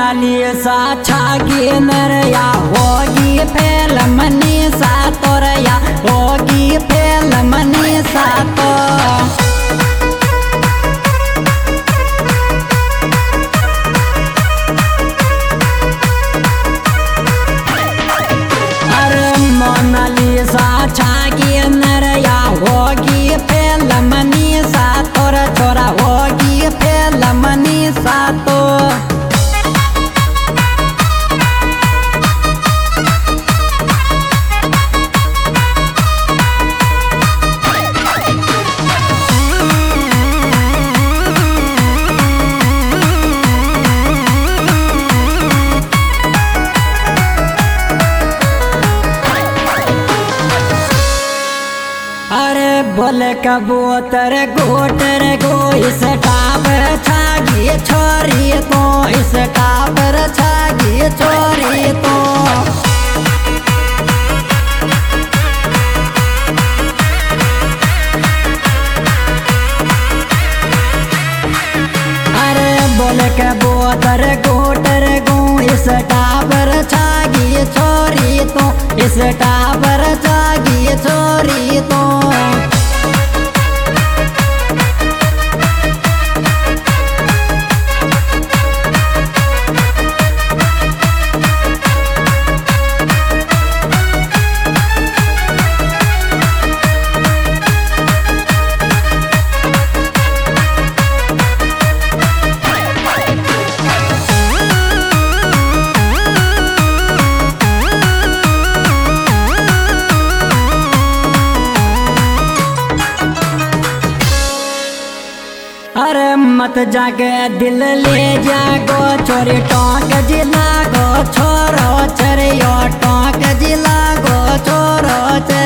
मोनालिसा छागी नरया होगी फेल मनी सा तोरया होगी फेल मनी सा तो अरे मोनालिसा छागी नरया होगी फेल मनी सा तोरा छोरा होगी फेल मनी सा तो बोल कबूतर गोटर गो इस टावर छागी छोरी तो इस टावर छागी छोरी तो अरे बोल कबूतर गोटर गो इस टावर छागी छोरी तो इस टावर छागी छोरी तो अरे मत जागे दिल ले जागो छोरी टोंक जिला गो छोरो चरियो टोंक जिला गो छोरो चे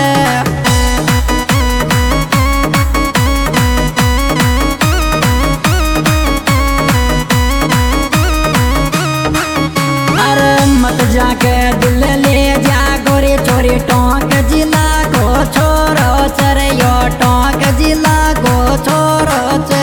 अरे मत जागे दिल ले जागो रे छोरी टोंक जिला गो छोरो चरियो टोंक जिला गो छोरो चे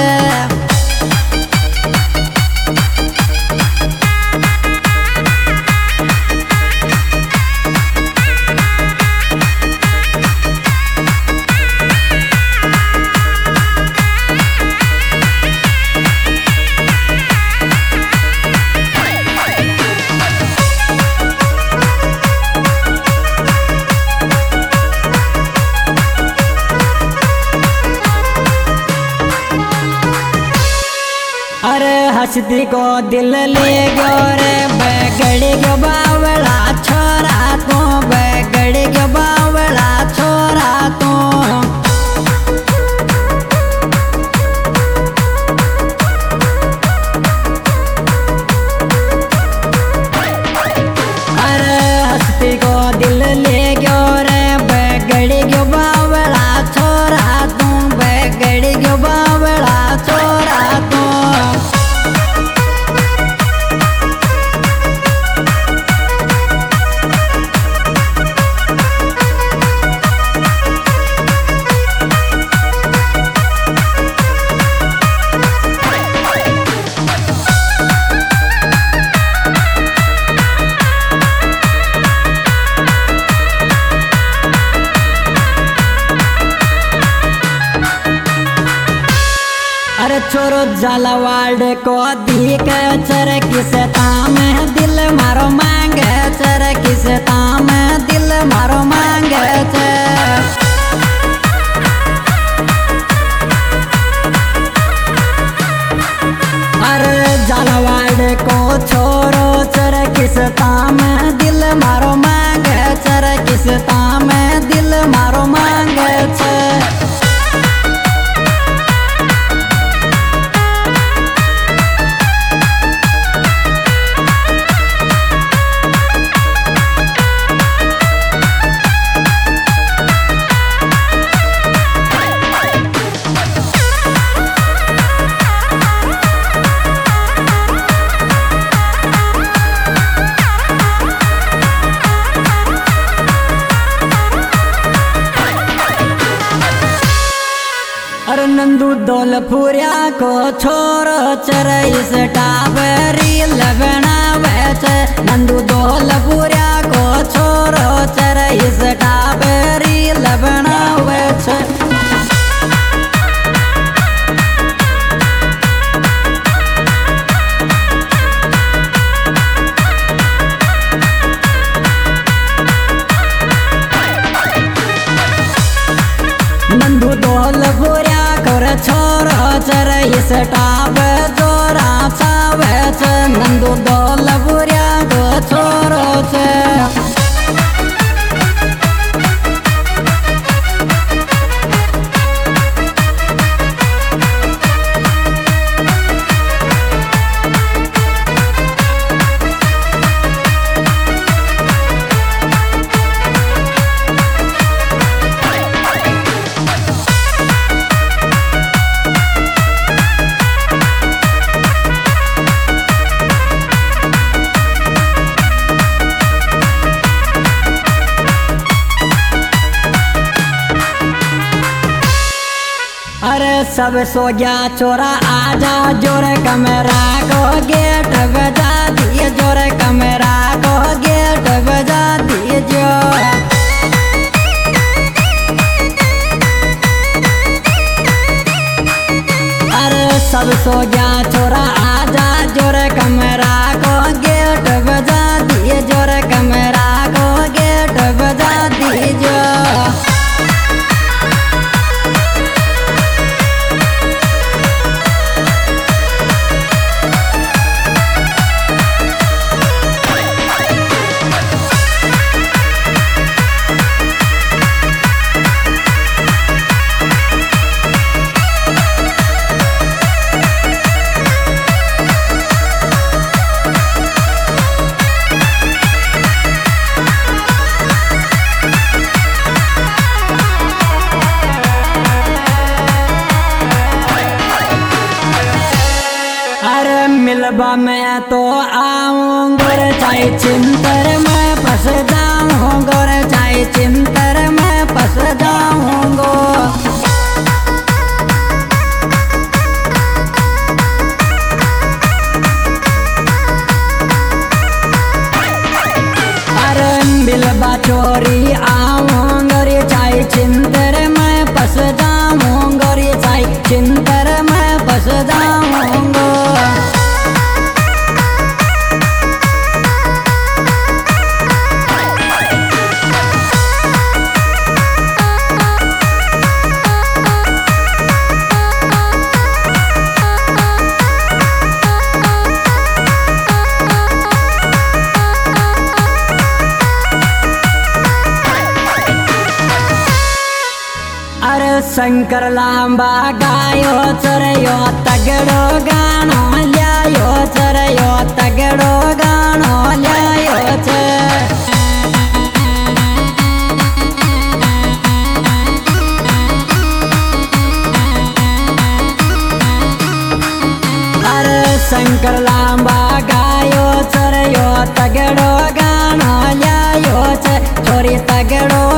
अरे हंसती को दिल ले गो रे बैगड़ी गो बावला छोरा तो बैगड़ी गो बावला छोरा तो अरे हंसती को दिल ले गो रे बैगड़ी गो बावला छोरा तो बैगड़ी गो बावला छोरा तो अरे छोरो जलवाड़ को दीक चर किस ताम दिल मारो मांगे चर किस ताम दिल मारो मांगे अरे जलवाड़ को छोरो चर किस ताम दिल मारो मांगे चर किस ताम दिल मारो मांगे नंदू दौलपुरिया को छोरो चरईस टाबरी लगना सब सो गया छोरा आजा जोर कमरा को गेट बजा दिए जोर कमरा को गेट बजा दीजिए। अरे सब सो गया छोरा आजा जोर कमरा को गेट बजा दिए जोर कमरा को गेट बजा दीजिए। मिलबा में तो आऊंगा चाहे चिंतर में फंस जाऊंगा चाहे चिंतर में फंस जाऊंगा। अरे मिलबा चोरी आऊंगा चाहे चिंतर में फंस जाऊंगा चाहे चिंतर में फंस जाऊंगा। शंकर लांबा गायो चरयो तगड़ो गानो ल्यायो चरयो तगड़ो गानो ल्यायो अरे शंकर लांबा गायो चरयो तगड़ो गानो ल्यायो छोरी तगड़ो